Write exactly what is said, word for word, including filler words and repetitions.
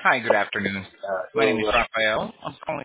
Hi, good afternoon. Uh, My name so, is uh, Rafael. I'm calling.